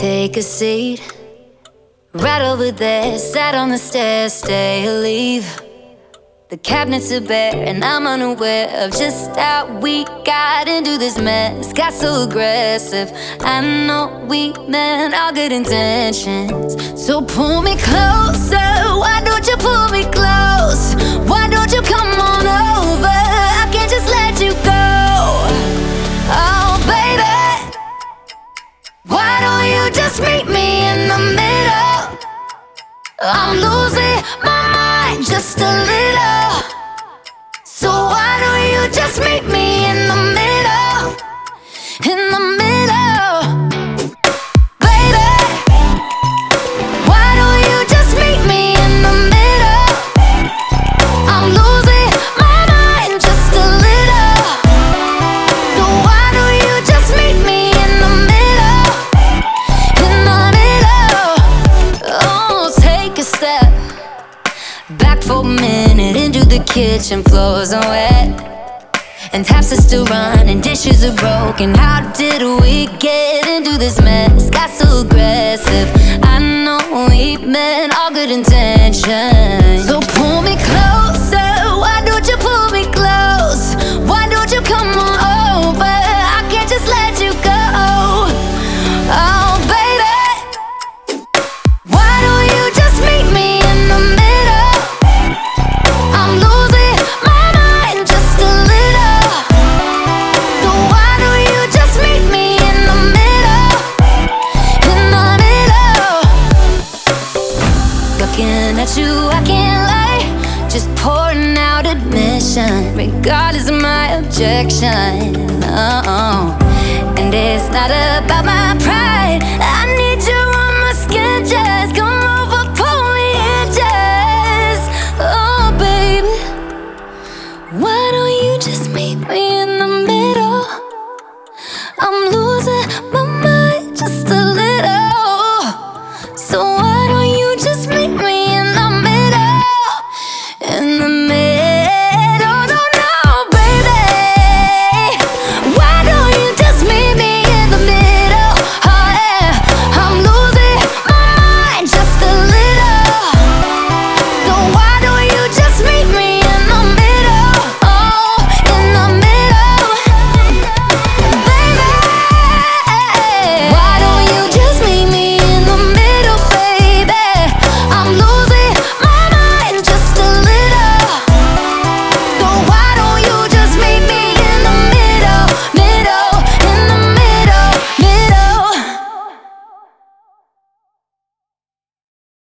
Take a seat right over there. Sat on the stairs, stay or leave. The cabinets are bare and I'm unaware of just how we got into this mess. Got so aggressive. I know we meant all good intentions. So pull me closer. Why don't you pull me close? Why don't you come on over? I can't just let you go. Oh baby, why don't you just meet me in the middle? I'm losing my mind just a little. So why don't you just meet me in the middle? In the middle. Baby, why don't you just meet me in the middle? I'm losing my mind just a little. So why don't you just meet me in the middle? In the middle. Oh, take a step back for a minute into the kitchen. Floors are wet and taps are still running, dishes are broken. How did we get into this mess? Got so aggressive. I know we meant all good intentions. So pull me closer. Why don't you pull me close? Why don't you come on over? I can't just let you go. Oh baby, why don't you just meet me in the middle? I'm losing my mind just a little. So why don't you just meet me in the middle? In the middle. Looking at you, I can't lie. Just pouring out admission, regardless of my objection. Oh, and it's not about my pride. I need you on my skin, just come over, pull me in, just. Oh baby, why don't you just meet me in the middle? I'm losing my